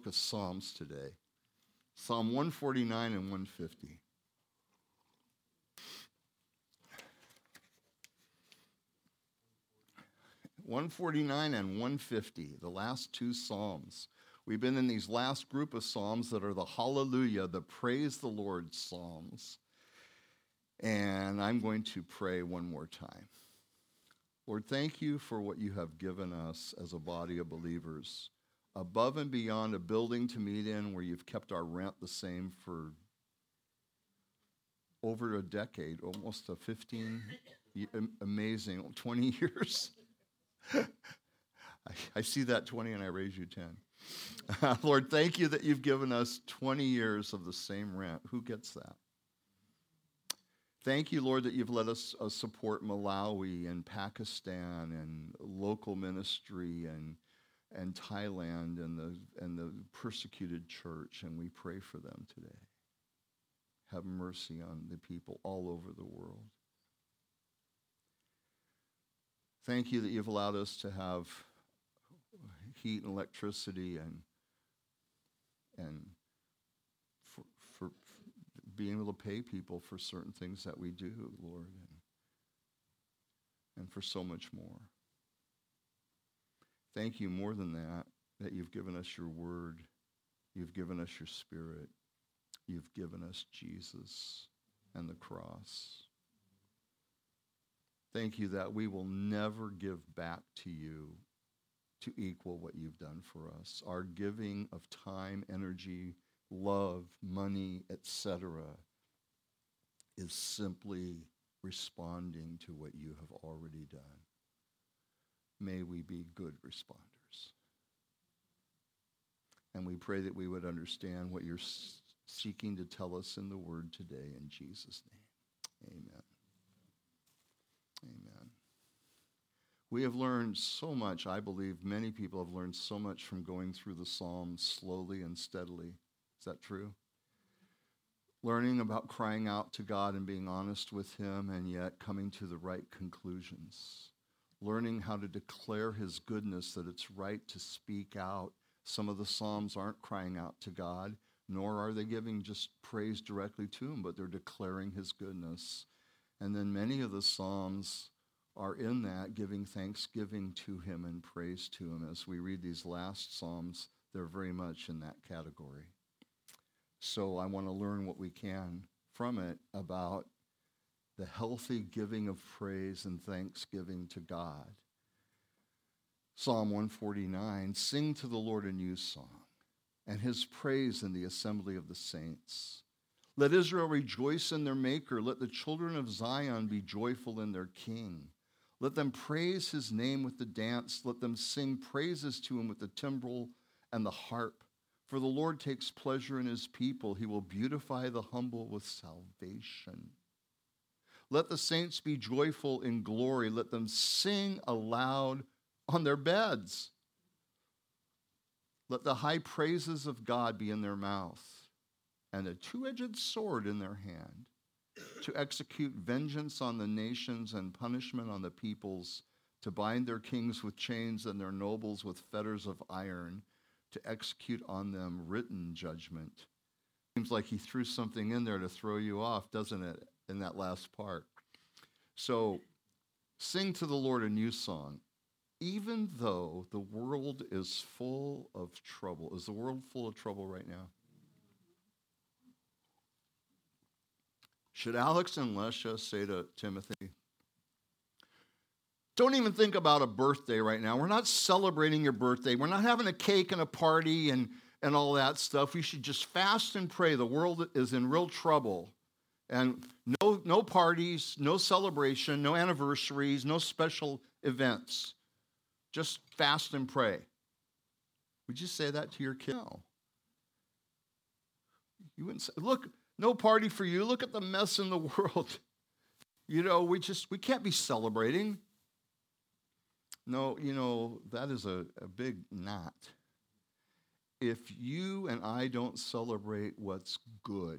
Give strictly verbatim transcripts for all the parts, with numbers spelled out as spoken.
book of Psalms today. Psalm one forty-nine and one fifty. one forty-nine and one fifty, the last two Psalms. We've been in these last group of Psalms that are the hallelujah, the praise the Lord Psalms. And I'm going to pray one more time. Lord, thank you for what you have given us as a body of believers, above and beyond a building to meet in where you've kept our rent the same for over a decade, almost a fifteen, amazing, twenty years. I, I see that twenty and I raise you ten. Uh, Lord, thank you that you've given us twenty years of the same rent. Who gets that? Thank you, Lord, that you've let us uh, support Malawi and Pakistan and local ministry and and Thailand and the and the persecuted church, and we pray for them today. Have mercy on the people all over the world. Thank you that you've allowed us to have heat and electricity and and for, for being able to pay people for certain things that we do, Lord, and, and for so much more. Thank you more than that, that you've given us your word, you've given us your spirit, you've given us Jesus and the cross. Thank you that we will never give back to you to equal what you've done for us. Our giving of time, energy, love, money, et cetera is simply responding to what you have already done. May we be good responders. And we pray that we would understand what you're seeking to tell us in the word today in Jesus' name. Amen. Amen. We have learned so much. I believe many people have learned so much from going through the Psalms slowly and steadily. Is that true? Learning about crying out to God and being honest with him and yet coming to the right conclusions. Learning how to declare his goodness, that it's right to speak out. Some of the Psalms aren't crying out to God, nor are they giving just praise directly to him, but they're declaring his goodness. And then many of the Psalms are in that giving thanksgiving to him and praise to him. As we read these last Psalms, they're very much in that category. So I want to learn what we can from it about the healthy giving of praise and thanksgiving to God. Psalm one forty-nine, sing to the Lord a new song, and his praise in the assembly of the saints. Let Israel rejoice in their Maker. Let the children of Zion be joyful in their King. Let them praise his name with the dance. Let them sing praises to him with the timbrel and the harp. For the Lord takes pleasure in his people. He will beautify the humble with salvation. Let the saints be joyful in glory. Let them sing aloud on their beds. Let the high praises of God be in their mouth, and a two-edged sword in their hand, to execute vengeance on the nations and punishment on the peoples, to bind their kings with chains and their nobles with fetters of iron, to execute on them written judgment. Seems like he threw something in there to throw you off, doesn't it, in that last part? So, sing to the Lord a new song. Even though the world is full of trouble. Is the world full of trouble right now? Should Alex and Lesha say to Timothy, don't even think about a birthday right now. We're not celebrating your birthday. We're not having a cake and a party and, and all that stuff. We should just fast and pray. The world is in real trouble. And no, no parties, no celebration, no anniversaries, no special events. Just fast and pray. Would you say that to your kid? No. You wouldn't say, look, no party for you. Look at the mess in the world. You know, we just, we can't be celebrating. No, you know, that is a, a big not. If you and I don't celebrate what's good,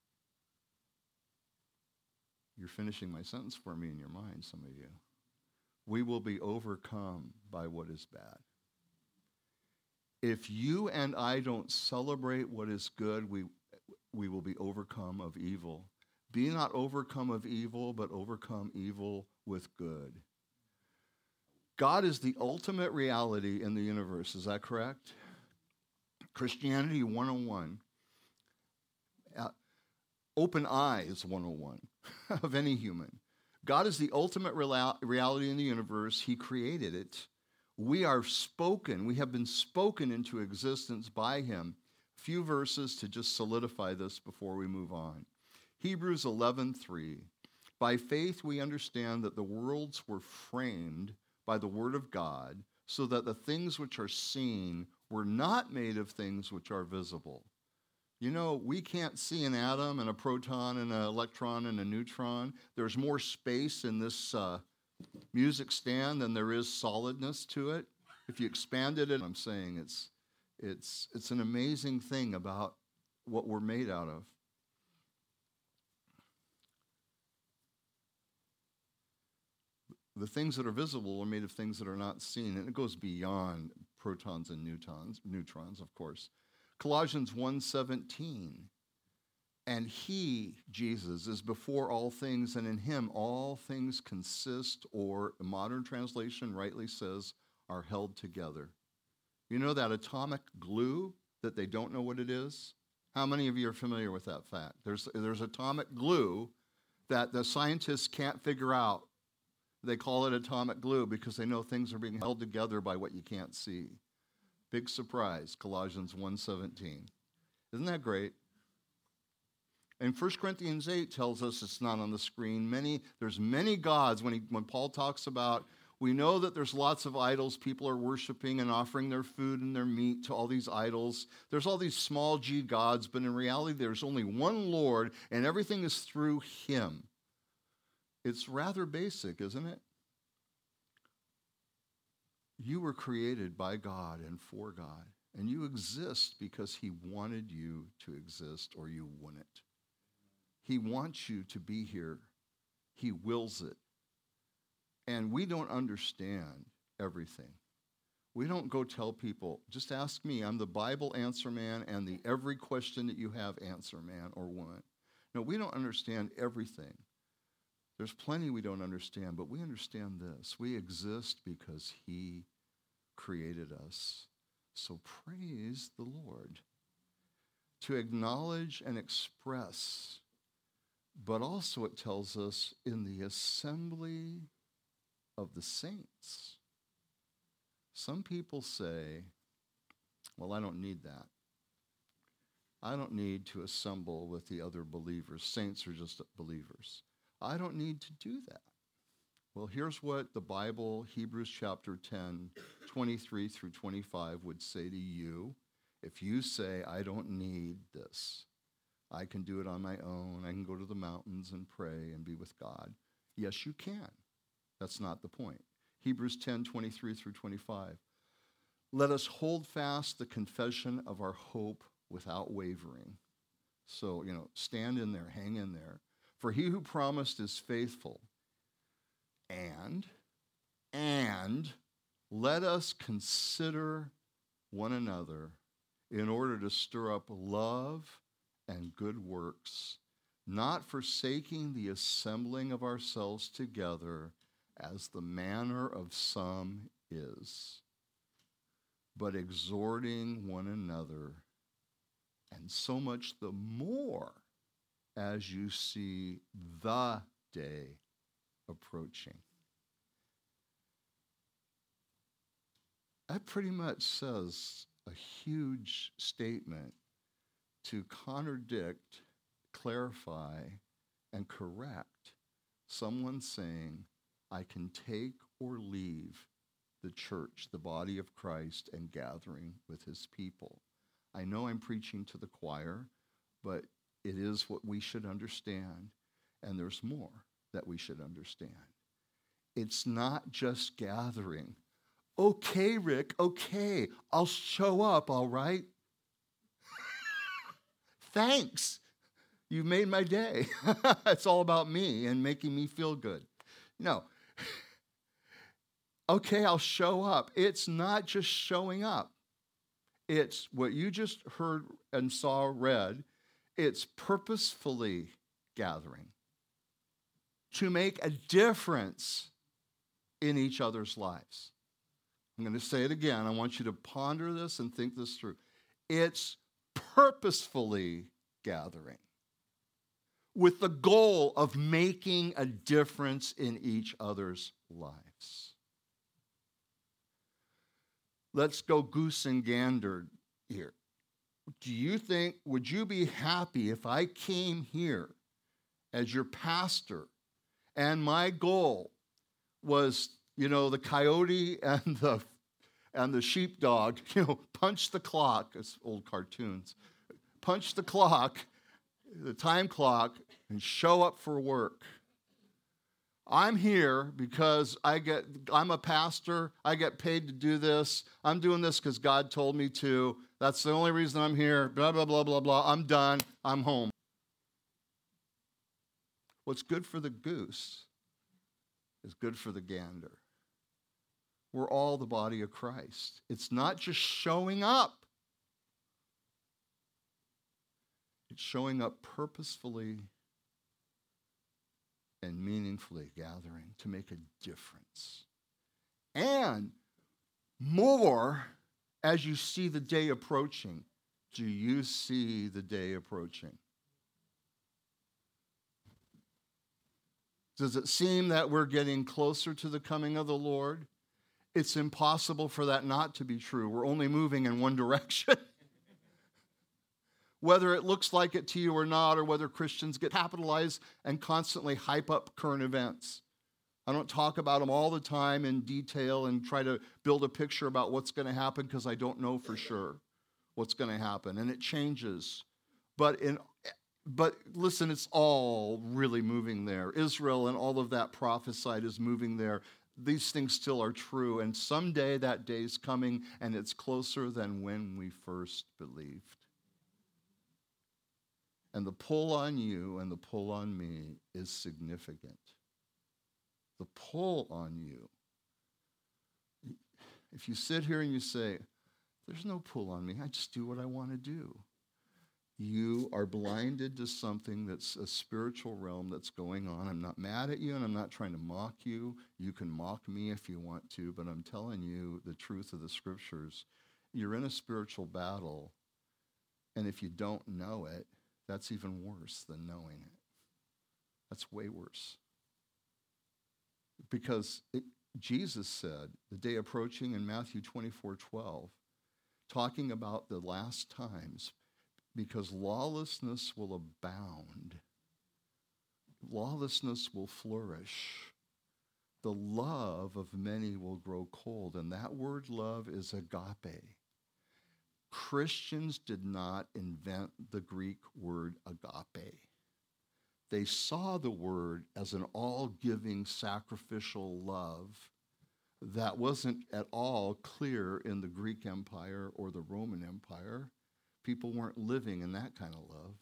you're finishing my sentence for me in your mind, some of you. We will be overcome by what is bad. If you and I don't celebrate what is good, we, we will be overcome of evil. Be not overcome of evil, but overcome evil with good. God is the ultimate reality in the universe. Is that correct? Christianity one oh one. Uh, open eyes one oh one of any human. God is the ultimate real- reality in the universe. He created it. We are spoken. We have been spoken into existence by him. A few verses to just solidify this before we move on. Hebrews eleven three. By faith we understand that the worlds were framed by the word of God, so that the things which are seen were not made of things which are visible. You know, we can't see an atom and a proton and an electron and a neutron. There's more space in this uh, music stand than there is solidness to it. If you expanded it, I'm saying it's, it's, it's an amazing thing about what we're made out of. The things that are visible are made of things that are not seen, and it goes beyond protons and neutrons, neutrons, of course. Colossians one seventeen, and he, Jesus, is before all things, and in him all things consist, or a modern translation rightly says, are held together. You know that atomic glue that they don't know what it is? How many of you are familiar with that fact? There's, there's atomic glue that the scientists can't figure out. They call it atomic glue because they know things are being held together by what you can't see. Big surprise, Colossians one seventeen. Isn't that great? And First Corinthians eight tells us, it's not on the screen, many, there's many gods. When, he, when Paul talks about, we know that there's lots of idols people are worshiping and offering their food and their meat to all these idols. There's all these small g gods, but in reality there's only one Lord, and everything is through him. It's rather basic, isn't it? You were created by God and for God, and you exist because he wanted you to exist, or you wouldn't. He wants you to be here. He wills it. And we don't understand everything. We don't go tell people, just ask me. I'm the Bible answer man and the every question that you have answer man or woman. No, we don't understand everything. There's plenty we don't understand, but we understand this. We exist because he created us. So praise the Lord. To acknowledge and express, but also it tells us in the assembly of the saints. Some people say, well, I don't need that. I don't need to assemble with the other believers. Saints are just believers. I don't need to do that. Well, here's what the Bible, Hebrews chapter ten, twenty-three through twenty-five would say to you. If you say, I don't need this, I can do it on my own, I can go to the mountains and pray and be with God. Yes, you can. That's not the point. Hebrews ten, twenty-three through twenty-five. Let us hold fast the confession of our hope without wavering. So, you know, stand in there, hang in there. For he who promised is faithful. And, and let us consider one another in order to stir up love and good works, not forsaking the assembling of ourselves together as the manner of some is, but exhorting one another, and so much the more as you see the day approaching. That pretty much says a huge statement to contradict, clarify, and correct someone saying, I can take or leave the church, the body of Christ, and gathering with his people. I know I'm preaching to the choir, but it is what we should understand, and there's more that we should understand. It's not just gathering. Okay, Rick, okay, I'll show up, all right? Thanks. You made my day. It's all about me and making me feel good. No. Okay, I'll show up. It's not just showing up. It's what you just heard and saw read. It's purposefully gathering to make a difference in each other's lives. I'm going to say it again. I want you to ponder this and think this through. It's purposefully gathering with the goal of making a difference in each other's lives. Let's go goose and gander here. Do you think, would you be happy if I came here as your pastor and my goal was, you know, the coyote and the and the sheepdog, you know, punch the clock, it's old cartoons, punch the clock, the time clock, and show up for work? I'm here because I get, I'm a pastor, I get paid to do this, I'm doing this because God told me to, that's the only reason I'm here, blah, blah, blah, blah, blah, I'm done, I'm home. What's good for the goose is good for the gander. We're all the body of Christ. It's not just showing up. It's showing up purposefully and meaningfully gathering to make a difference. And more as you see the day approaching. Do you see the day approaching? Does it seem that we're getting closer to the coming of the Lord? It's impossible for that not to be true. We're only moving in one direction. Whether it looks like it to you or not, or whether Christians get capitalized and constantly hype up current events. I don't talk about them all the time in detail and try to build a picture about what's going to happen because I don't know for sure what's going to happen, and it changes. But in But listen, it's all really moving there. Israel and all of that prophesied is moving there. These things still are true, and someday that day's coming, and it's closer than when we first believed. And the pull on you and the pull on me is significant. The pull on you. If you sit here and you say, there's no pull on me, I just do what I want to do. You are blinded to something that's a spiritual realm that's going on. I'm not mad at you, and I'm not trying to mock you. You can mock me if you want to, but I'm telling you the truth of the scriptures. You're in a spiritual battle, and if you don't know it, that's even worse than knowing it. That's way worse. Because it, Jesus said, the day approaching in Matthew twenty-four twelve, talking about the last times, because lawlessness will abound. Lawlessness will flourish. The love of many will grow cold. And that word love is agape. Christians did not invent the Greek word agape. They saw the word as an all-giving sacrificial love that wasn't at all clear in the Greek Empire or the Roman Empire. People weren't living in that kind of love.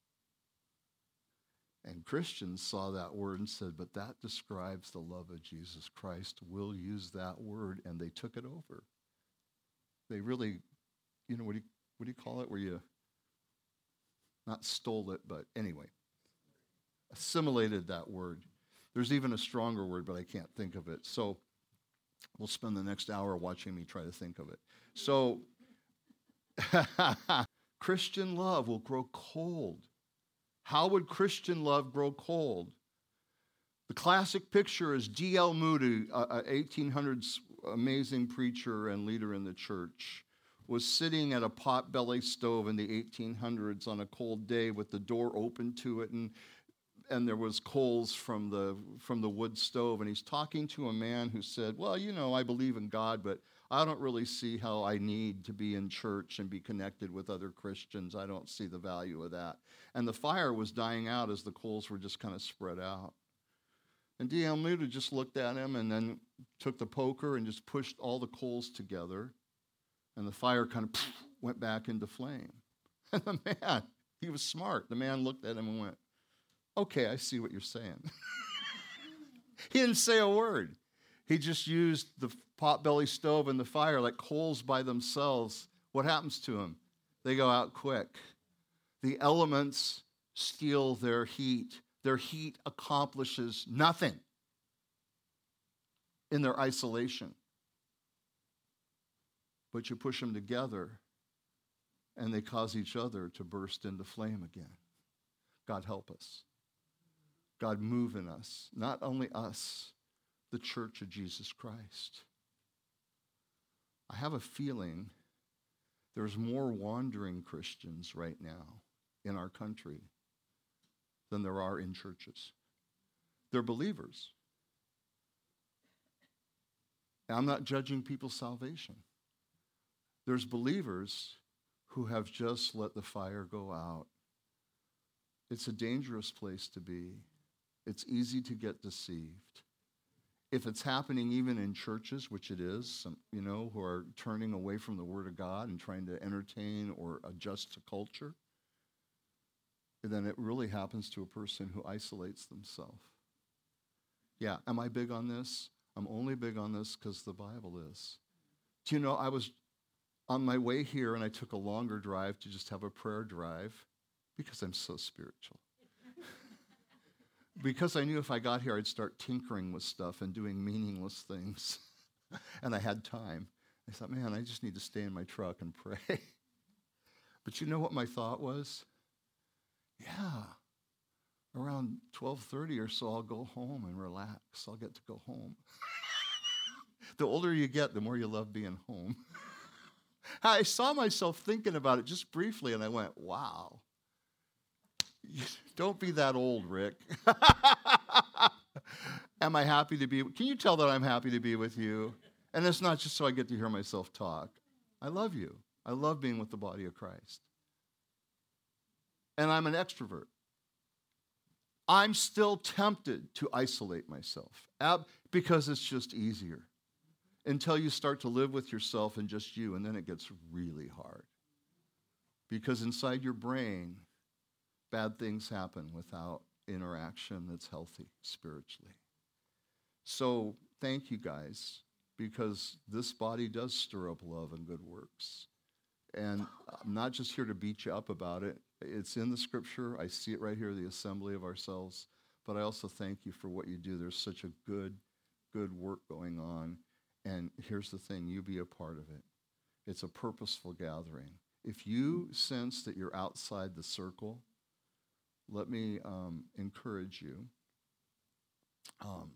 And Christians saw that word and said, but that describes the love of Jesus Christ. We'll use that word, and they took it over. They really, you know, what do you, what do you call it, where you, not stole it, but anyway, assimilated that word. There's even a stronger word, but I can't think of it. So we'll spend the next hour watching me try to think of it. So Christian love will grow cold. How would Christian love grow cold? The classic picture is D L Moody, an eighteen hundreds amazing preacher and leader in the church, was sitting at a pot-belly stove in the eighteen hundreds on a cold day with the door open to it, and and there was coals from the from the wood stove, and he's talking to a man who said, well, you know, I believe in God, but I don't really see how I need to be in church and be connected with other Christians. I don't see the value of that. And the fire was dying out as the coals were just kind of spread out. And D L Moody just looked at him and then took the poker and just pushed all the coals together, and the fire kind of went back into flame. And the man, he was smart. The man looked at him and went, okay, I see what you're saying. He didn't say a word. He just used the potbelly stove and the fire like coals by themselves What happens to them? They go out quick. The elements steal their heat. Their heat accomplishes nothing in their isolation. But you push them together, and they cause each other to burst into flame again. God help us. God move in us, not only us, the church of Jesus Christ. I have a feeling there's more wandering Christians right now in our country than there are in churches. They're believers. And I'm not judging people's salvation. There's believers who have just let the fire go out. It's a dangerous place to be. It's easy to get deceived. If it's happening even in churches, which it is, some, you know, who are turning away from the Word of God and trying to entertain or adjust to culture, then it really happens to a person who isolates themselves. Yeah, am I big on this? I'm only big on this because the Bible is. Do you know, I was on my way here and I took a longer drive to just have a prayer drive because I'm so spiritual. Because I knew if I got here, I'd start tinkering with stuff and doing meaningless things. And I had time. I thought, man, I just need to stay in my truck and pray. But you know what my thought was? Yeah, around twelve thirty or so, I'll go home and relax. I'll get to go home. The older you get, the more you love being home. I saw myself thinking about it just briefly, and I went, wow. Don't be that old, Rick. Am I happy to be? Can you tell that I'm happy to be with you? And it's not just so I get to hear myself talk. I love you. I love being with the body of Christ. And I'm an extrovert. I'm still tempted to isolate myself ab- because it's just easier until you start to live with yourself and just you, and then it gets really hard. Because inside your brain, bad things happen without interaction that's healthy spiritually. So thank you guys, because this body does stir up love and good works. And I'm not just here to beat you up about it. It's in the scripture. I see it right here, the assembly of ourselves. But I also thank you for what you do. There's such a good, good work going on. And here's the thing, you be a part of it. It's a purposeful gathering. If you sense that you're outside the circle, let me um, encourage you. Um,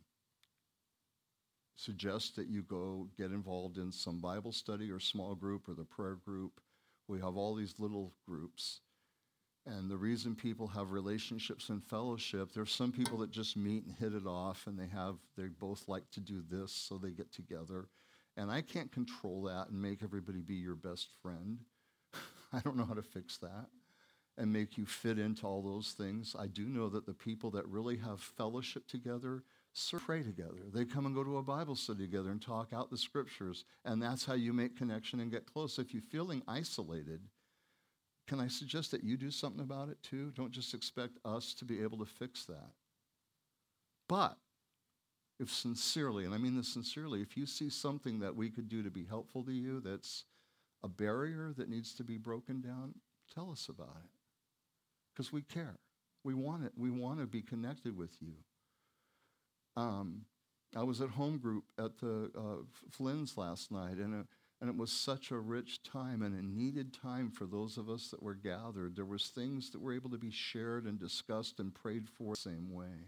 suggest that you go get involved in some Bible study or small group or the prayer group. We have all these little groups. And the reason people have relationships and fellowship, there's some people that just meet and hit it off, and they have, they both like to do this, so they get together. And I can't control that and make everybody be your best friend. I don't know how to fix that and make you fit into all those things. I do know that the people that really have fellowship together pray together. They come and go to a Bible study together and talk out the scriptures, and that's how you make connection and get close. If you're feeling isolated, can I suggest that you do something about it too? Don't just expect us to be able to fix that. But if sincerely, and I mean this sincerely, if you see something that we could do to be helpful to you that's a barrier that needs to be broken down, tell us about it. Because we care. We want it. We want to be connected with you. Um, I was at home group at the uh, Flynn's last night, and it, and it was such a rich time and a needed time for those of us that were gathered. There was things that were able to be shared and discussed and prayed for the same way.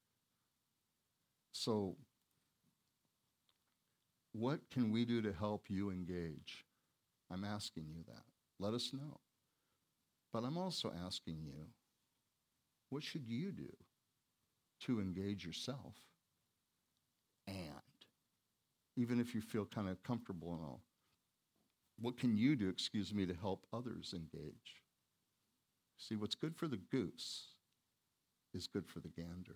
So what can we do to help you engage? I'm asking you that. Let us know. But I'm also asking you, what should you do to engage yourself? And even if you feel kind of comfortable and all, what can you do, excuse me, to help others engage? See, what's good for the goose is good for the gander.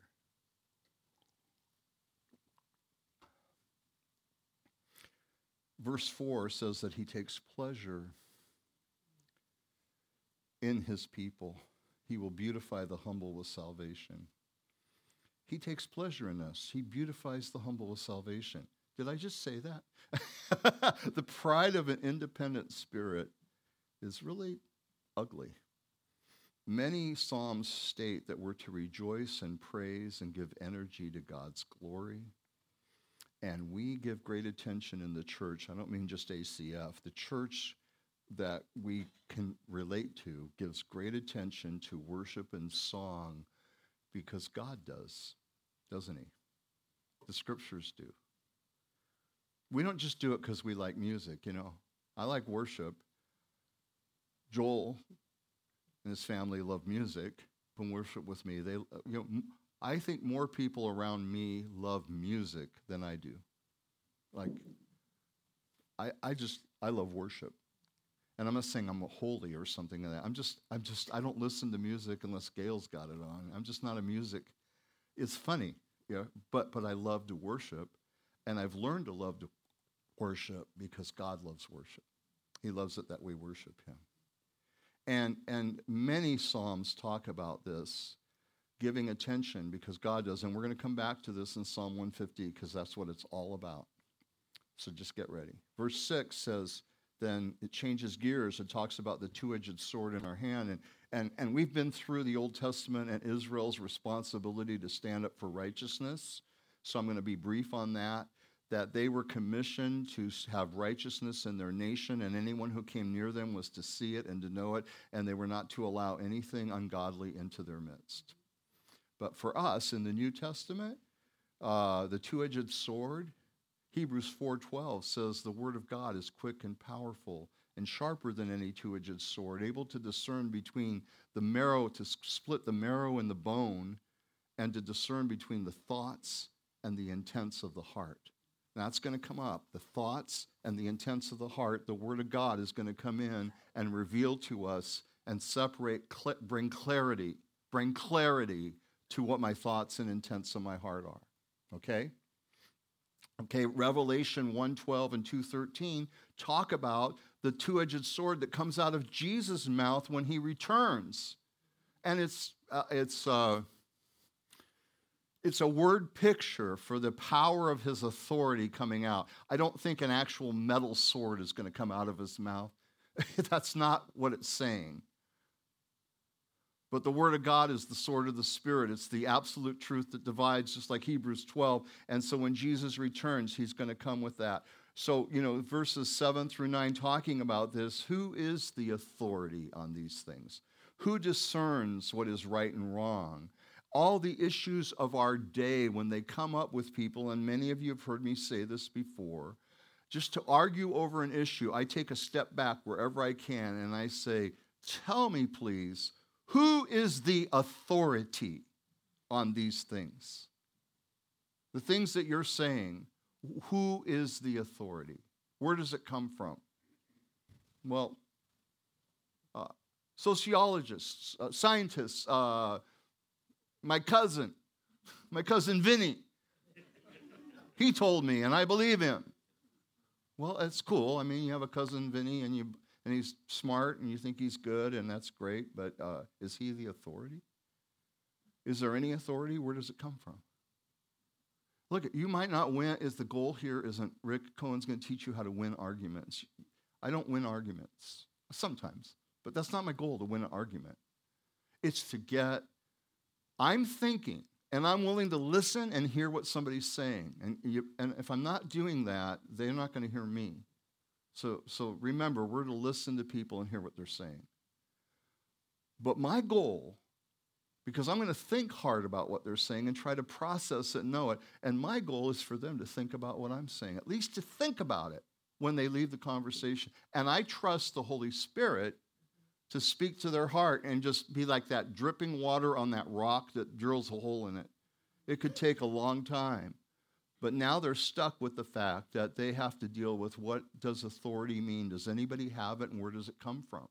Verse four says that he takes pleasure in his people. He will beautify the humble with salvation. He takes pleasure in us. He beautifies the humble with salvation. Did I just say that? The pride of an independent spirit is really ugly. Many Psalms state that we're to rejoice and praise and give energy to God's glory. And we give great attention in the church. I don't mean just A C F. The church that we can relate to gives great attention to worship and song because God does, doesn't he? The scriptures do. We don't just do it because we like music, you know. I like worship. Joel and his family love music, come worship with me. They, you know, I think more people around me love music than I do. Like, I, I just, I love worship. And I'm not saying I'm a holy or something like that. I'm just, I'm just, I don't listen to music unless Gail's got it on. I'm just not a music. It's funny, you know, but, but I love to worship. And I've learned to love to worship because God loves worship. He loves it that we worship him. And, and many Psalms talk about this, giving attention because God does. And we're going to come back to this in Psalm one fifty because that's what it's all about. So just get ready. Verse six says, then it changes gears. It talks about the two-edged sword in our hand. And, and, and we've been through the Old Testament and Israel's responsibility to stand up for righteousness. So I'm going to be brief on that. That they were commissioned to have righteousness in their nation, and anyone who came near them was to see it and to know it, and they were not to allow anything ungodly into their midst. But for us, in the New Testament, uh, the two-edged sword, Hebrews four twelve says the word of God is quick and powerful and sharper than any two-edged sword, able to discern between the marrow, to split the marrow and the bone, and to discern between the thoughts and the intents of the heart. That's going to come up. The thoughts and the intents of the heart, the Word of God is going to come in and reveal to us and separate, cl- bring clarity, bring clarity to what my thoughts and intents of my heart are. Okay? Okay, Revelation one twelve and two thirteen talk about the two-edged sword that comes out of Jesus' mouth when he returns. And it's, uh, it's, uh, It's a word picture for the power of his authority coming out. I don't think an actual metal sword is going to come out of his mouth. That's not what it's saying. But the word of God is the sword of the Spirit. It's the absolute truth that divides, just like Hebrews twelve. And so when Jesus returns, he's going to come with that. So, you know, verses seven through nine talking about this, who is the authority on these things? Who discerns what is right and wrong? All the issues of our day when they come up with people, and many of you have heard me say this before, just to argue over an issue, I take a step back wherever I can and I say, tell me please, who is the authority on these things? The things that you're saying, who is the authority? Where does it come from? Well, uh, sociologists, uh, scientists, uh, My cousin, my cousin Vinny, he told me, and I believe him. Well, that's cool. I mean, you have a cousin Vinny, and you and he's smart, and you think he's good, and that's great. But uh, is he the authority? Is there any authority? Where does it come from? Look, you might not win. Is the goal here? Isn't Rick Cohen's going to teach you how to win arguments? I don't win arguments sometimes, but that's not my goal to win an argument. It's to get. I'm thinking, and I'm willing to listen and hear what somebody's saying. And, you, and if I'm not doing that, they're not going to hear me. So, so remember, we're to listen to people and hear what they're saying. But my goal, because I'm going to think hard about what they're saying and try to process it and know it, and my goal is for them to think about what I'm saying, at least to think about it when they leave the conversation. And I trust the Holy Spirit to speak to their heart and just be like that dripping water on that rock that drills a hole in it. It could take a long time. But now they're stuck with the fact that they have to deal with what does authority mean? Does anybody have it, and where does it come from?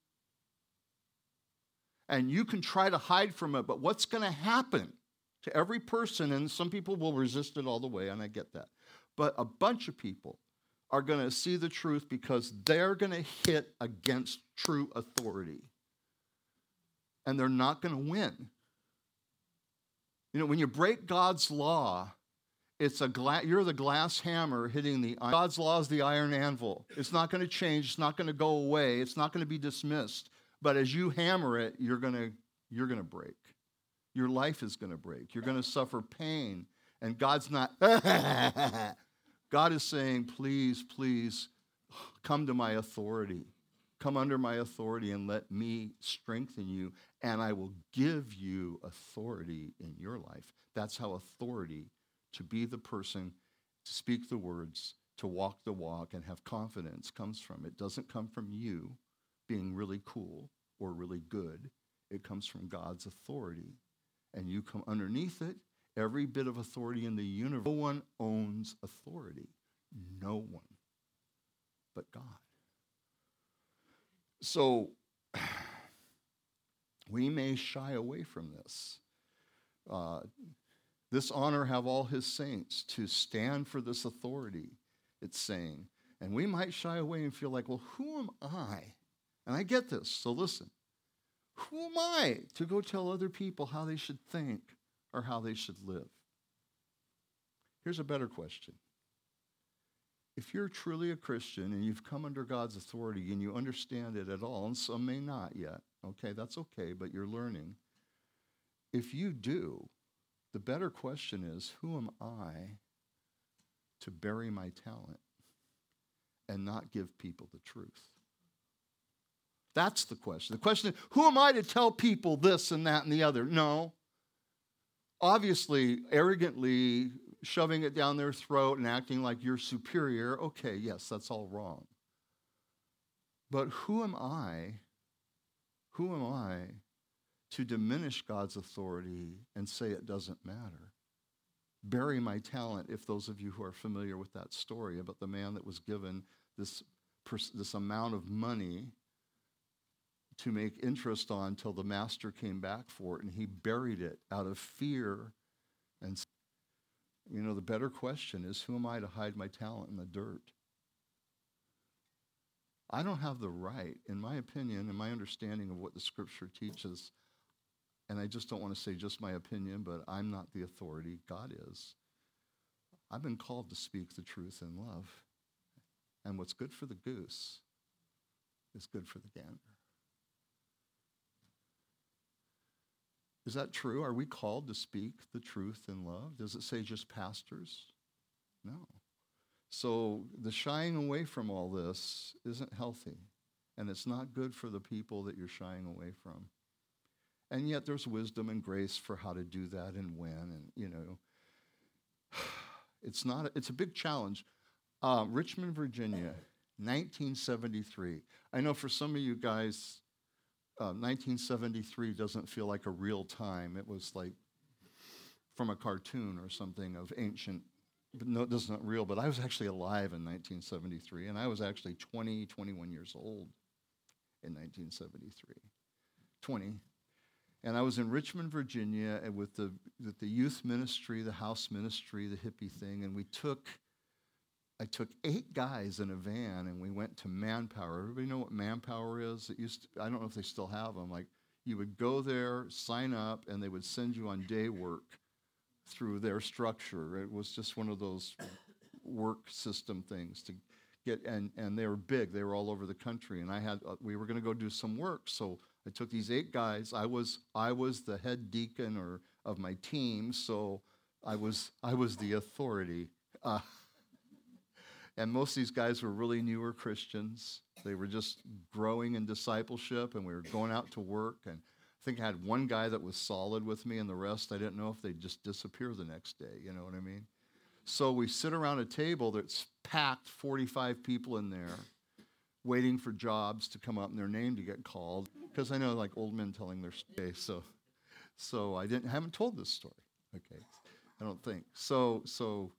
And you can try to hide from it, but what's going to happen to every person, and some people will resist it all the way, and I get that, but a bunch of people are going to see the truth because they're going to hit against true authority. And they're not going to win. You know, when you break God's law, It's a gla- you're the glass hammer hitting the iron. God's law is the iron anvil. It's not going to change. It's not going to go away. It's not going to be dismissed. But as you hammer it, you're going to you're going to break. Your life is going to break. You're going to suffer pain. And God's not. God is saying, please, please, come to my authority. Come under my authority and let me strengthen you, and I will give you authority in your life. That's how authority, to be the person, to speak the words, to walk the walk, and have confidence comes from. It doesn't come from you being really cool or really good. It comes from God's authority, and you come underneath it. Every bit of authority in the universe. No one owns authority. No one but God. So we may shy away from this. Uh, this honor have all his saints to stand for this authority, it's saying. And we might shy away and feel like, well, who am I? And I get this, so listen. Who am I to go tell other people how they should think or how they should live? Here's a better question. If you're truly a Christian and you've come under God's authority and you understand it at all, and some may not yet, okay, that's okay, but you're learning. If you do, the better question is, who am I to bury my talent and not give people the truth? That's the question. The question is, who am I to tell people this and that and the other? No. Obviously, arrogantly shoving it down their throat and acting like you're superior, okay, yes, that's all wrong. But who am I, who am I to diminish God's authority and say it doesn't matter? Bury my talent, if those of you who are familiar with that story about the man that was given this, this amount of money to make interest on till the master came back for it, and he buried it out of fear. And you know, the better question is, who am I to hide my talent in the dirt? I don't have the right, in my opinion, and my understanding of what the scripture teaches, and I just don't want to say just my opinion, but I'm not the authority, God is. I've been called to speak the truth in love. And what's good for the goose is good for the gander. Is that true? Are we called to speak the truth in love? Does it say just pastors? No. So the shying away from all this isn't healthy, and it's not good for the people that you're shying away from. And yet there's wisdom and grace for how to do that and when, and you know, it's not. It's a big challenge. Uh, Richmond, Virginia, nineteen seventy-three. I know for some of you guys, Uh, nineteen seventy-three doesn't feel like a real time. It was like from a cartoon or something of ancient, but no, it doesn't real. But I was actually alive in nineteen seventy-three, and I was actually twenty, twenty-one years old in nineteen seventy-three. twenty. And I was in Richmond, Virginia, and with the, with the youth ministry, the house ministry, the hippie thing, and we took I took eight guys in a van, and we went to Manpower. Everybody know what Manpower is? It used to, I don't know if they still have them. Like, you would go there, sign up, and they would send you on day work through their structure. It was just one of those work system things to get, and, and they were big. They were all over the country, and I had uh, we were going to go do some work. So I took these eight guys. I was I was the head deacon or of my team, so I was I was the authority. Uh, And most of these guys were really newer Christians. They were just growing in discipleship, and we were going out to work. And I think I had one guy that was solid with me, and the rest, I didn't know if they'd just disappear the next day. You know what I mean? So we sit around a table that's packed, forty-five people in there, waiting for jobs to come up and their name to get called. Because I know, like, old men telling their story. So, so I didn't haven't told this story. Okay, I don't think so. So.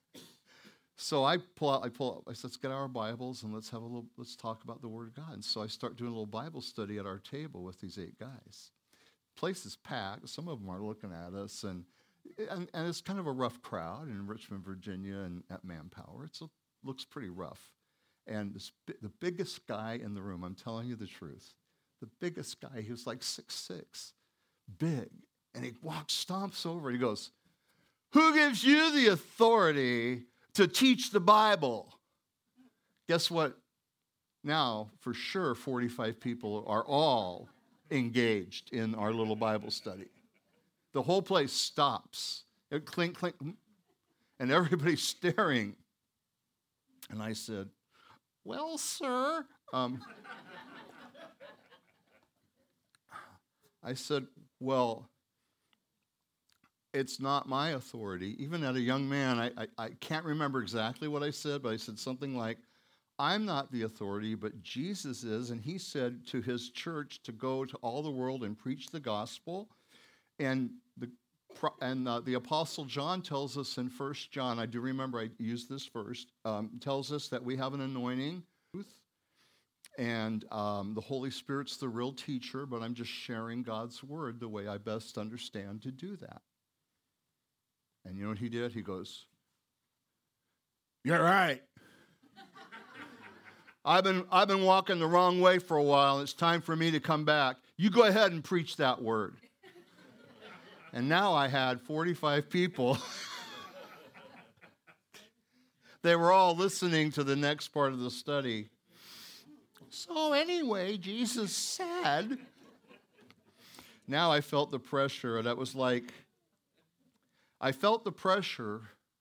So I pull out, I pull out, I said, let's get our Bibles and let's have a little, let's talk about the Word of God. And so I start doing a little Bible study at our table with these eight guys. Place is packed. Some of them are looking at us, and and, and it's kind of a rough crowd in Richmond, Virginia, and at Manpower. It looks pretty rough. And this, the biggest guy in the room, I'm telling you the truth, the biggest guy, he was like six foot six, big, and he walks, stomps over, and he goes, Who gives you the authority to teach the Bible? Guess what? Now, for sure, forty-five people are all engaged in our little Bible study. The whole place stops. It clink, clink, and everybody's staring. And I said, well, sir, um, I said, well, it's not my authority. Even at a young man, I, I, I can't remember exactly what I said, but I said something like, I'm not the authority, but Jesus is, and he said to his church to go to all the world and preach the gospel. And the and uh, the Apostle John tells us in First John, I do remember I used this first, um, tells us that we have an anointing, and um, the Holy Spirit's the real teacher, but I'm just sharing God's word the way I best understand to do that. And you know what he did? He goes, you're right. I've been, I've been walking the wrong way for a while, and it's time for me to come back. You go ahead and preach that word. And now I had forty-five people. They were all listening to the next part of the study. So anyway, Jesus said. Now I felt the pressure, and that was like, I felt the pressure,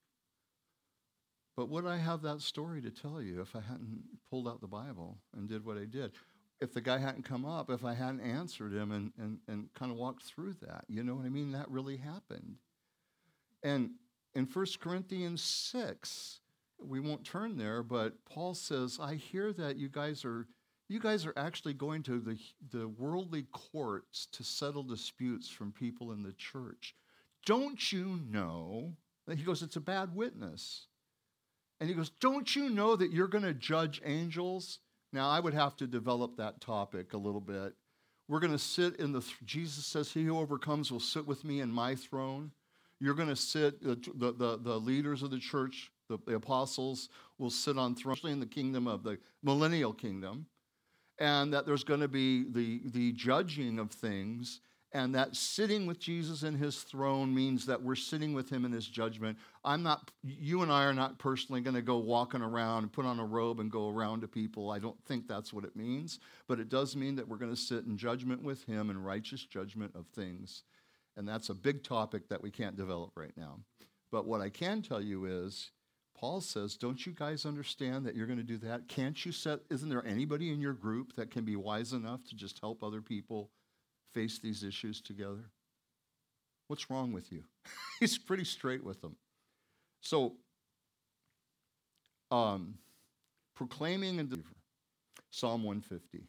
but would I have that story to tell you if I hadn't pulled out the Bible and did what I did? If the guy hadn't come up, if I hadn't answered him and, and, and kind of walked through that, you know what I mean? That really happened. And in First Corinthians six, we won't turn there, but Paul says, I hear that you guys are you guys are actually going to the, the worldly courts to settle disputes from people in the church. Don't you know? And he goes, it's a bad witness. And he goes, don't you know that you're going to judge angels? Now, I would have to develop that topic a little bit. We're going to sit in the, Jesus says, he who overcomes will sit with me in my throne. You're going to sit, the, the, the leaders of the church, the, the apostles, will sit on thrones in the kingdom of the millennial kingdom. And that there's going to be the, the judging of things. And that sitting with Jesus in his throne means that we're sitting with him in his judgment. I'm not, you and I are not personally going to go walking around and put on a robe and go around to people. I don't think that's what it means. But it does mean that we're going to sit in judgment with him and righteous judgment of things. And that's a big topic that we can't develop right now. But what I can tell you is, Paul says, don't you guys understand that you're going to do that? Can't you set, isn't there anybody in your group that can be wise enough to just help other people face these issues together? What's wrong with you? He's pretty straight with them. So, um, proclaiming and deliver. Psalm one fifty.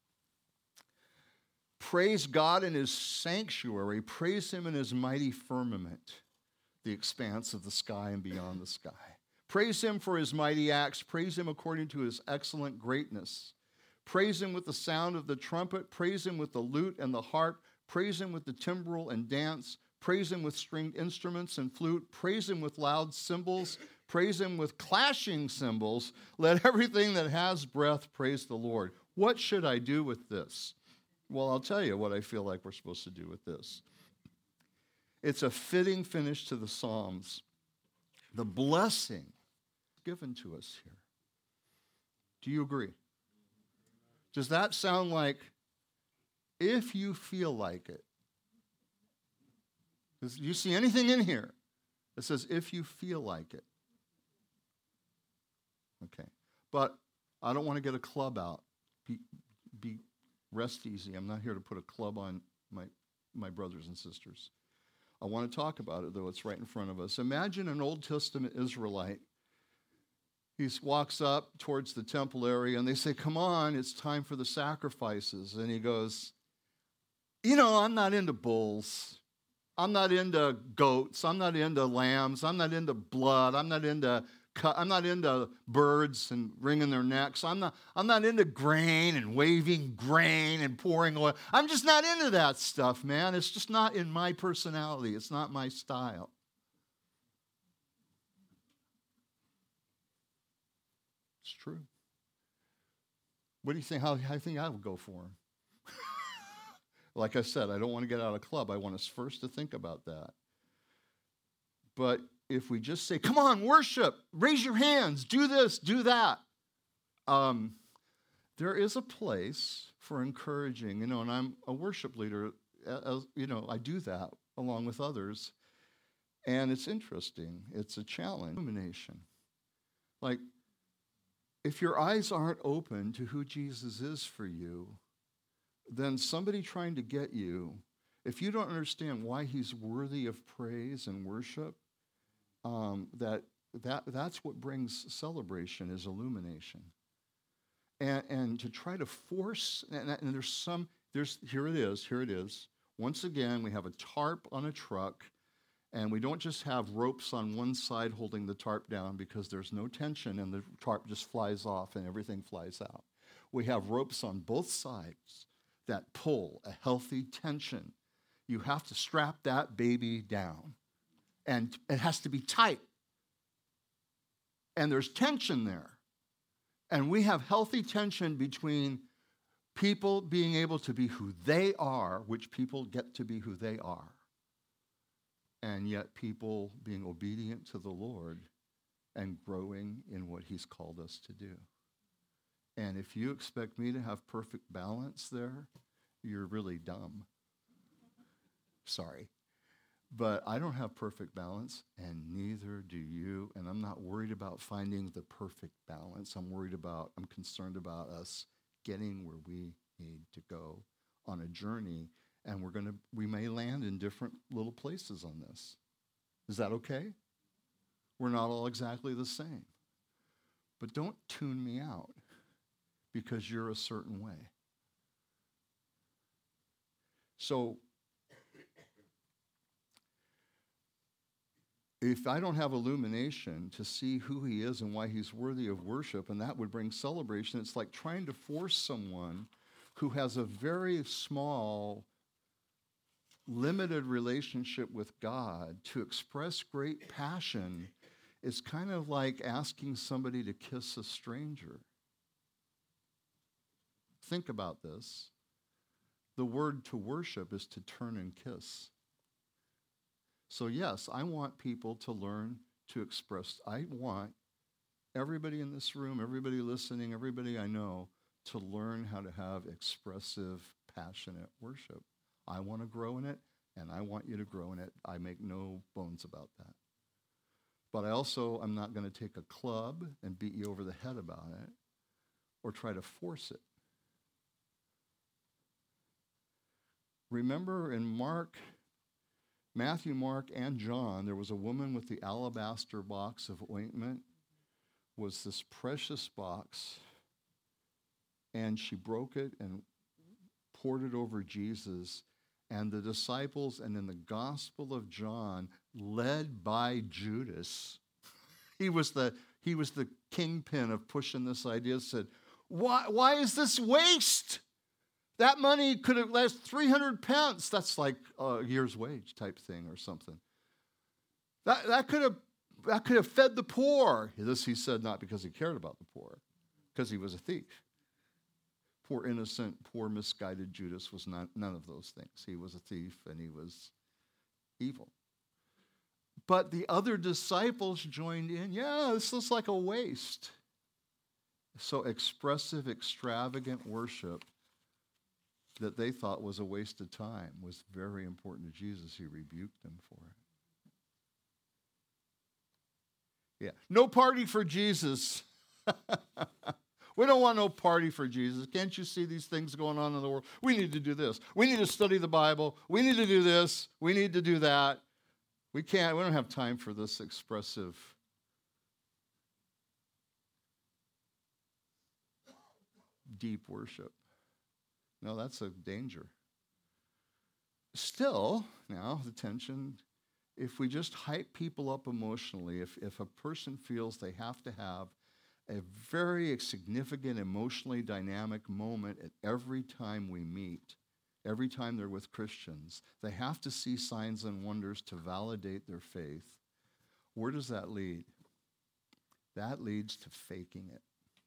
Praise God in his sanctuary. Praise him in his mighty firmament, the expanse of the sky and beyond the sky. Praise him for his mighty acts. Praise him according to his excellent greatness. Praise him with the sound of the trumpet. Praise him with the lute and the harp. Praise him with the timbrel and dance. Praise him with stringed instruments and flute. Praise him with loud cymbals. Praise him with clashing cymbals. Let everything that has breath praise the Lord. What should I do with this? Well, I'll tell you what I feel like we're supposed to do with this. It's a fitting finish to the Psalms. The blessing given to us here. Do you agree? Does that sound like, if you feel like it? Do you see anything in here that says, if you feel like it? Okay. But I don't want to get a club out. Be, be rest easy. I'm not here to put a club on my, my brothers and sisters. I want to talk about it, though. It's right in front of us. Imagine an Old Testament Israelite. He walks up towards the temple area, and they say, come on, it's time for the sacrifices. And he goes, you know, I'm not into bulls. I'm not into goats. I'm not into lambs. I'm not into blood. I'm not into I'm not into birds and wringing their necks. I'm not, I'm not into grain and waving grain and pouring oil. I'm just not into that stuff, man. It's just not in my personality. It's not my style. It's true. What do you think? How, how do you think I would go for him? Like I said, I don't want to get out of club. I want us first to think about that. But if we just say, come on, worship, raise your hands, do this, do that, um, there is a place for encouraging, you know, and I'm a worship leader, as, you know, I do that along with others, and it's interesting. It's a challenge. Illumination. Like, if your eyes aren't open to who Jesus is for you, then somebody trying to get you, if you don't understand why he's worthy of praise and worship, um, that that that's what brings celebration, is illumination. And, and to try to force, and, and there's some, there's here it is, here it is. Once again, we have a tarp on a truck, and we don't just have ropes on one side holding the tarp down because there's no tension and the tarp just flies off and everything flies out. We have ropes on both sides that pull a healthy tension. You have to strap that baby down, and it has to be tight. And there's tension there. And we have healthy tension between people being able to be who they are, which people get to be who they are, and yet people being obedient to the Lord and growing in what he's called us to do. And if you expect me to have perfect balance there, you're really dumb. Sorry. But I don't have perfect balance, and neither do you. And I'm not worried about finding the perfect balance. I'm worried about, I'm concerned about us getting where we need to go on a journey. And we're going to, we may land in different little places on this. Is that okay? We're not all exactly the same. But don't tune me out because you're a certain way. So, if I don't have illumination to see who he is and why he's worthy of worship, and that would bring celebration, it's like trying to force someone who has a very small, limited relationship with God to express great passion. Is kind of like asking somebody to kiss a stranger. Think about this. The word to worship is to turn and kiss. So yes, I want people to learn to express. I want everybody in this room, everybody listening, everybody I know, to learn how to have expressive, passionate worship. I want to grow in it, and I want you to grow in it. I make no bones about that. But I also, I'm not going to take a club and beat you over the head about it or try to force it. Remember in Mark, Matthew, Mark, and John, there was a woman with the alabaster box of ointment, was this precious box, and she broke it and poured it over Jesus. And the disciples, and in the Gospel of John, led by Judas, he was the he was the kingpin of pushing this idea, said, why, why is this waste? That money could have lasted three hundred pence. That's like a year's wage type thing or something. That, that, could have, that could have fed the poor. This he said not because he cared about the poor, because he was a thief. Poor innocent, poor misguided Judas was not none of those things. He was a thief and he was evil. But the other disciples joined in. Yeah, this looks like a waste. So expressive, extravagant worship that they thought was a waste of time was very important to Jesus. He rebuked them for it. Yeah, no party for Jesus. We don't want no party for Jesus. Can't you see these things going on in the world? We need to do this. We need to study the Bible. We need to do this. We need to do that. We can't, we don't have time for this expressive deep worship. No, that's a danger. Still, now, the tension, if we just hype people up emotionally, if, if a person feels they have to have a very significant, emotionally dynamic moment at every time we meet, every time they're with Christians, they have to see signs and wonders to validate their faith. Where does that lead? That leads to faking it.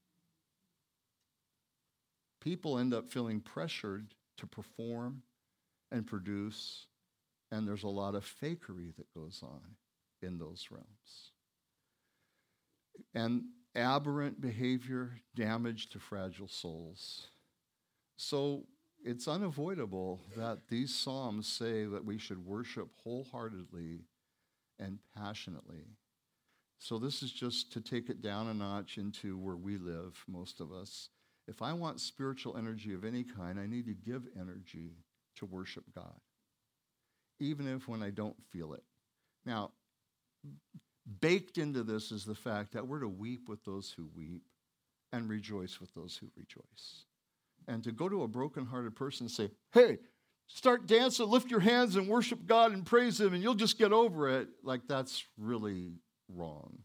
People end up feeling pressured to perform and produce, and there's a lot of fakery that goes on. in those realms. And aberrant behavior, damage to fragile souls. So it's unavoidable that these Psalms say that we should worship wholeheartedly and passionately. So this is just to take it down a notch into where we live, most of us. If I want spiritual energy of any kind, I need to give energy to worship God, even if when I don't feel it. Now, baked into this is the fact that we're to weep with those who weep and rejoice with those who rejoice. And to go to a brokenhearted person and say, hey, start dancing, lift your hands and worship God and praise him and you'll just get over it, like that's really wrong.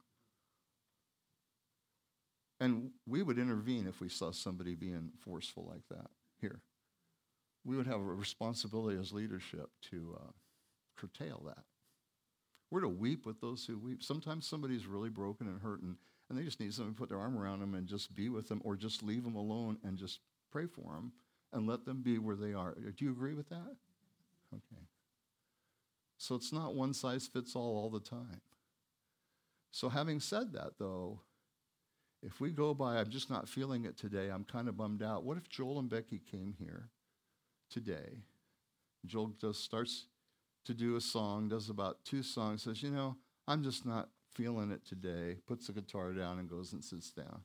And we would intervene if we saw somebody being forceful like that here. We would have a responsibility as leadership to uh, curtail that. We're to weep with those who weep. Sometimes somebody's really broken and hurting, and they just need someone to put their arm around them and just be with them, or just leave them alone and just pray for them and let them be where they are. Do you agree with that? Okay. So it's not one size fits all all the time. So having said that, though, if we go by, I'm just not feeling it today, I'm kind of bummed out. What if Joel and Becky came here today? Joel just starts to do a song, does about two songs, says, you know, I'm just not feeling it today, puts the guitar down and goes and sits down.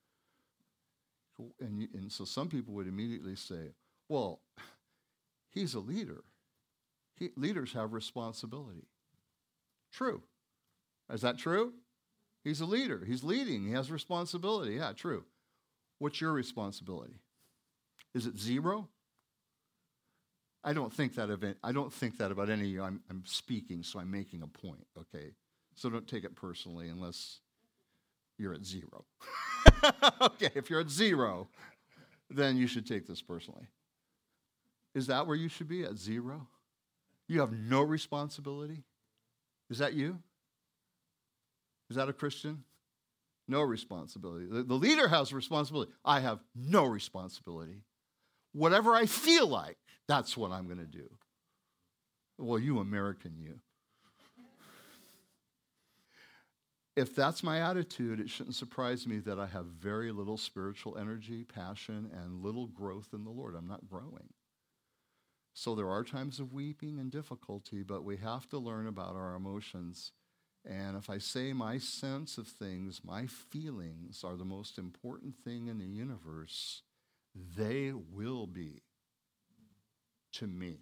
And, you, and so some people would immediately say, well, he's a leader. He, leaders have responsibility. True. Is that true? He's a leader. He's leading. He has responsibility. Yeah, true. What's your responsibility? Is it zero? I don't think that of it, I don't think that about any of you. I'm, I'm speaking, so I'm making a point, okay? So don't take it personally unless you're at zero. Okay, if you're at zero, then you should take this personally. Is that where you should be, at zero? You have no responsibility? Is that you? Is that a Christian? No responsibility. The, the leader has responsibility. I have no responsibility. Whatever I feel like, that's what I'm going to do. Well, you American, you. If that's my attitude, it shouldn't surprise me that I have very little spiritual energy, passion, and little growth in the Lord. I'm not growing. So there are times of weeping and difficulty, but we have to learn about our emotions. And if I say my sense of things, my feelings are the most important thing in the universe, they will be to me.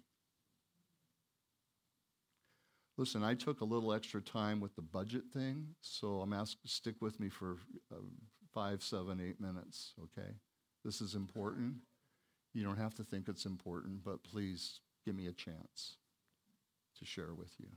Listen, I took a little extra time with the budget thing, so I'm asked to stick with me for uh, five, seven, eight minutes, okay? This is important. You don't have to think it's important, but please give me a chance to share with you.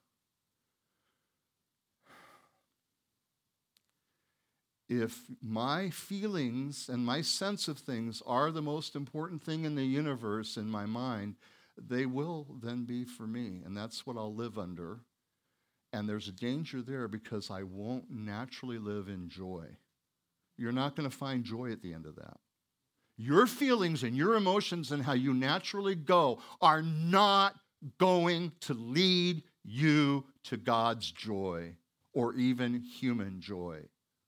If my feelings and my sense of things are the most important thing in the universe in my mind, they will then be for me, and that's what I'll live under. And there's a danger there because I won't naturally live in joy. You're not going to find joy at the end of that. Your feelings and your emotions and how you naturally go are not going to lead you to God's joy or even human joy.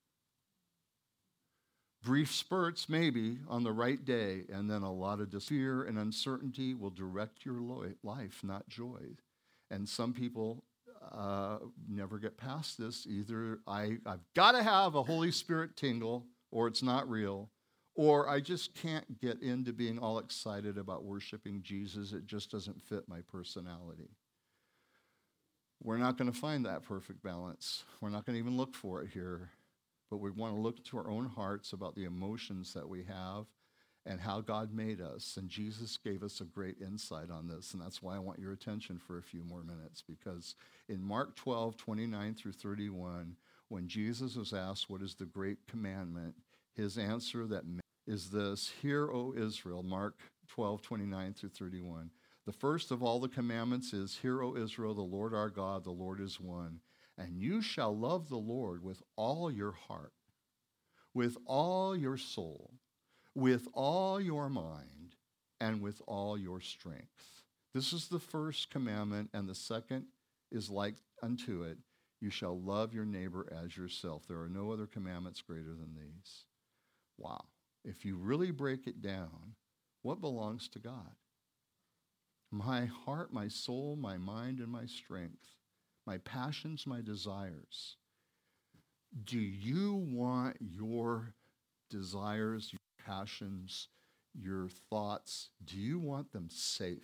Brief spurts, maybe, on the right day, and then a lot of fear and uncertainty will direct your life, not joy. And some people uh, never get past this. Either I, I've got to have a Holy Spirit tingle, or it's not real, or I just can't get into being all excited about worshiping Jesus. It just doesn't fit my personality. We're not going to find that perfect balance. We're not going to even look for it here. But we want to look into our own hearts about the emotions that we have and how God made us. And Jesus gave us a great insight on this. And that's why I want your attention for a few more minutes. Because in Mark twelve, twenty-nine through thirty-one, when Jesus was asked what is the great commandment, his answer that is this: Hear, O Israel, Mark twelve, twenty-nine through thirty-one. The first of all the commandments is, Hear, O Israel, the Lord our God, the Lord is one. And you shall love the Lord with all your heart, with all your soul, with all your mind, and with all your strength. This is the first commandment, and the second is like unto it. You shall love your neighbor as yourself. There are no other commandments greater than these. Wow. If you really break it down, what belongs to God? My heart, my soul, my mind, and my strength, my passions, my desires. Do you want your desires, your passions, your thoughts, do you want them safe?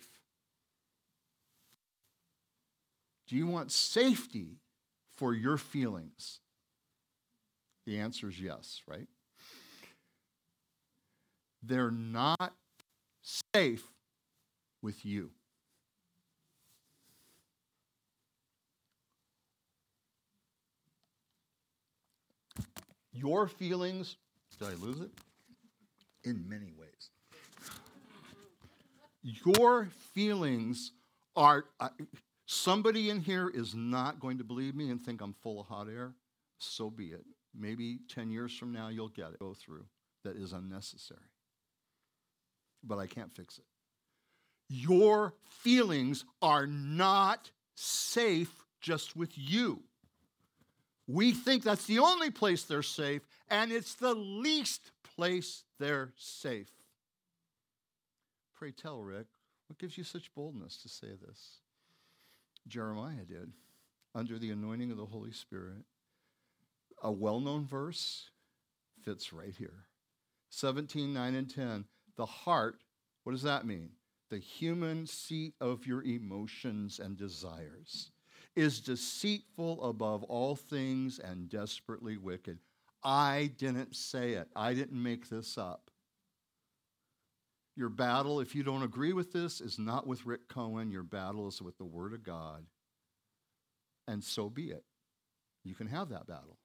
Do you want safety for your feelings? The answer is yes, right? They're not safe with you. Your feelings, did I lose it? In many ways. Your feelings are, uh, somebody in here is not going to believe me and think I'm full of hot air. So be it. Maybe ten years from now you'll get it. Go through. That is unnecessary. But I can't fix it. Your feelings are not safe just with you. We think that's the only place they're safe, and it's the least place they're safe. Pray tell, Rick, what gives you such boldness to say this? Jeremiah did, under the anointing of the Holy Spirit. A well-known verse fits right here. seventeen, nine, and ten. The heart, what does that mean? The human seat of your emotions and desires is deceitful above all things and desperately wicked. I didn't say it. I didn't make this up. Your battle, if you don't agree with this, is not with Rick Cohen. Your battle is with the Word of God. And so be it. You can have that battle.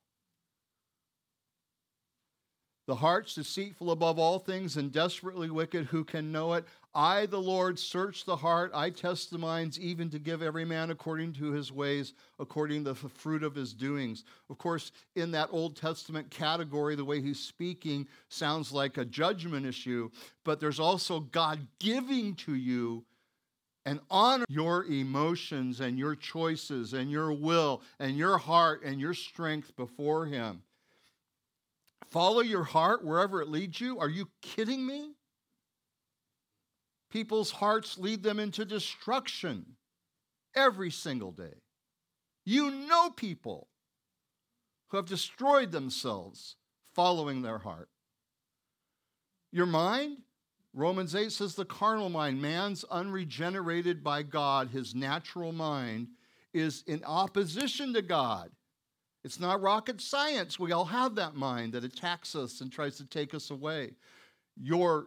The heart's deceitful above all things and desperately wicked. Who can know it? I, the Lord, search the heart. I test the minds, even to give every man according to his ways, according to the fruit of his doings. Of course, in that Old Testament category, the way he's speaking sounds like a judgment issue, but there's also God giving to you and honor your emotions and your choices and your will and your heart and your strength before him. Follow your heart wherever it leads you? Are you kidding me? People's hearts lead them into destruction every single day. You know people who have destroyed themselves following their heart. Your mind? Romans eight says the carnal mind, man's unregenerated by God, his natural mind, is in opposition to God. It's not rocket science. We all have that mind that attacks us and tries to take us away. Your,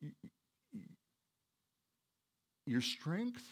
your strength,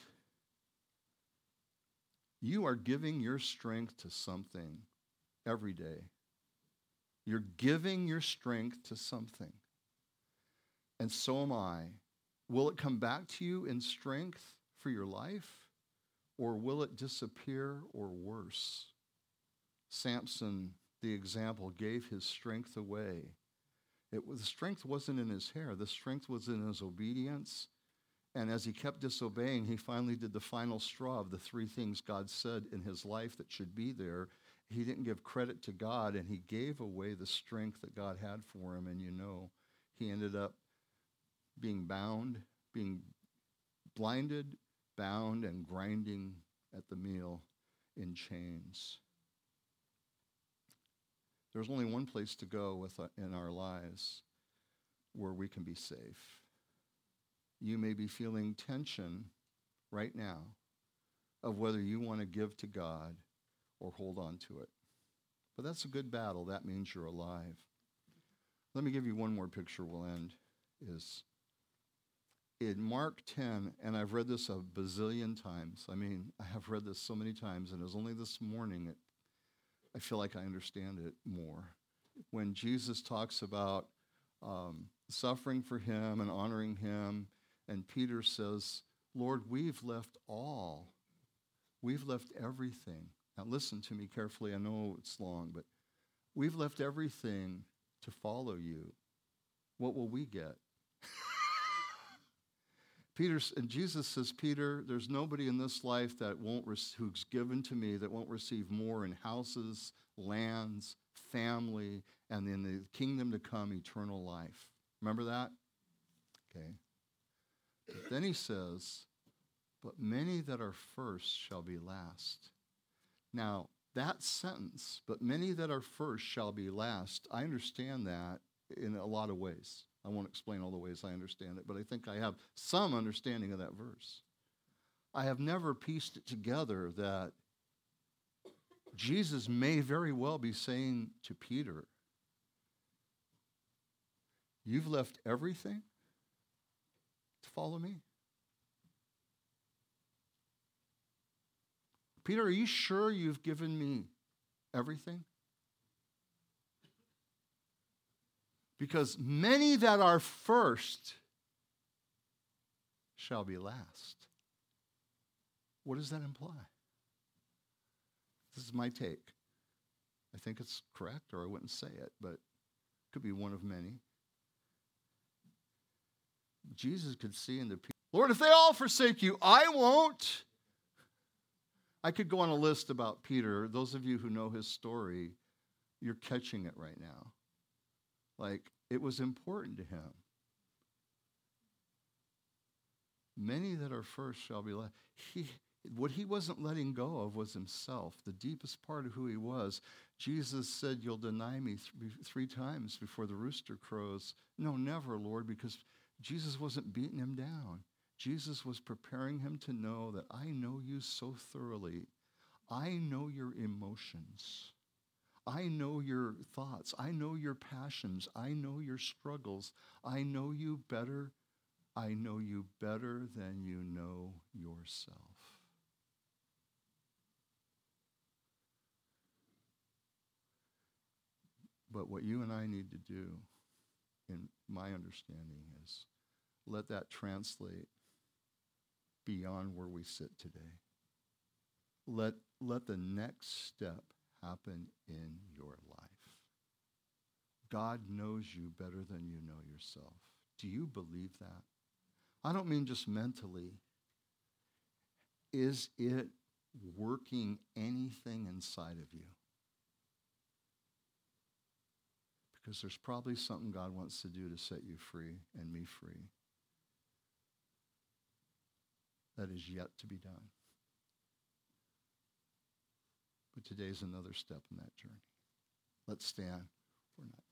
you are giving your strength to something every day. You're giving your strength to something. And so am I. Will it come back to you in strength for your life? Or will it disappear or worse? Samson, the example, gave his strength away. It was, the strength wasn't in his hair. The strength was in his obedience. And as he kept disobeying, he finally did the final straw of the three things God said in his life that should be there. He didn't give credit to God, and he gave away the strength that God had for him. And you know, he ended up being bound, being blinded, bound, and grinding at the meal in chains. There's only one place to go with, uh, in our lives where we can be safe. You may be feeling tension right now of whether you want to give to God or hold on to it. But that's a good battle. That means you're alive. Let me give you one more picture we'll end. Is in Mark ten, and I've read this a bazillion times. I mean, I have read this so many times, and it was only this morning it I feel like I understand it more. When Jesus talks about um, suffering for him and honoring him, and Peter says, Lord, we've left all. We've left everything. Now listen to me carefully. I know it's long, but we've left everything to follow you. What will we get? Peter, and Jesus says, Peter, there's nobody in this life that won't who's given to me that won't receive more in houses, lands, family, and in the kingdom to come, eternal life. Remember that? Okay. But then he says, but many that are first shall be last. Now, that sentence, but many that are first shall be last, I understand that in a lot of ways. I won't explain all the ways I understand it, but I think I have some understanding of that verse. I have never pieced it together that Jesus may very well be saying to Peter, you've left everything to follow me? Peter, are you sure you've given me everything? Because many that are first shall be last. What does that imply? This is my take. I think it's correct, or I wouldn't say it, but it could be one of many. Jesus could see in the people, Lord, if they all forsake you, I won't. I could go on a list about Peter. Those of you who know his story, you're catching it right now. Like, it was important to him. Many that are first shall be last. He, what he wasn't letting go of was himself, the deepest part of who he was. Jesus said, you'll deny me th- three times before the rooster crows. No, never, Lord, because Jesus wasn't beating him down. Jesus was preparing him to know that I know you so thoroughly. I know your emotions. I know your thoughts. I know your passions. I know your struggles. I know you better. I know you better than you know yourself. But what you and I need to do, in my understanding, is let that translate beyond where we sit today. Let, let the next step happen in your life. God knows you better than you know yourself. Do you believe that? I don't mean just mentally. Is it working anything inside of you? Because there's probably something God wants to do to set you free and me free that is yet to be done. But today's another step in that journey. Let's stand. We're not.